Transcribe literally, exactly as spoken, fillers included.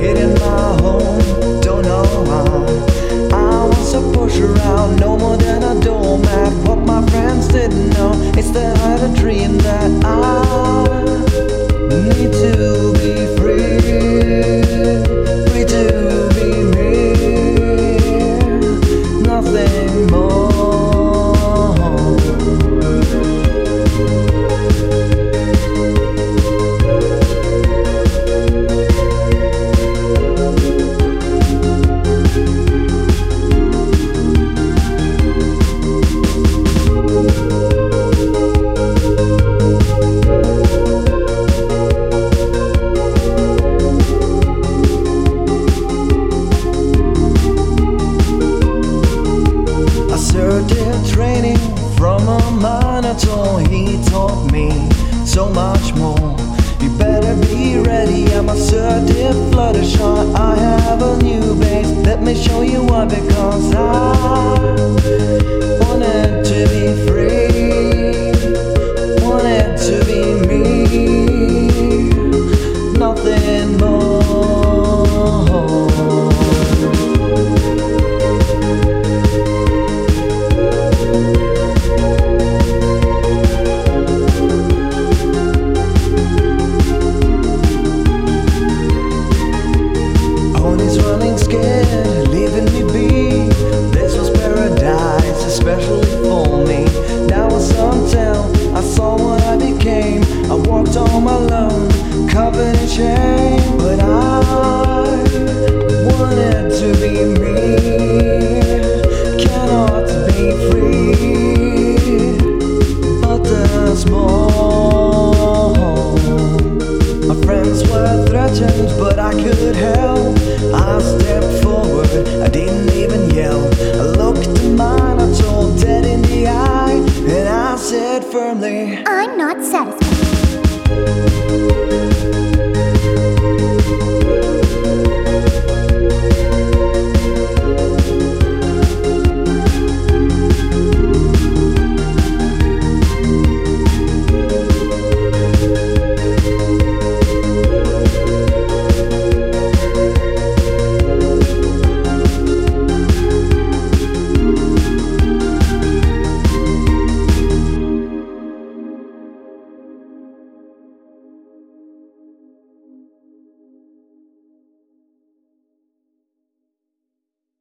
hitting my home, don't know how. I was a push around, no more than a doormat. What my friends didn't know is that I had a dream that I need to be free, free to be me, nothing more. Training from a monitor, he taught me so much more. You better be ready, I'm assertive, Fluttershy. I have a new base, let me show you why. Because I wanted to be free, wanted to be me, nothing more. Scared, leaving me be. This was paradise, especially for me. Now was until I saw what I became. I walked home alone, covered in shame. But I wanted to be me, cannot be free, but there's more. My friends were threatened, but I could help. I stepped forward, I didn't even yell. I looked at mine, I told dead in the eye, and I said firmly, I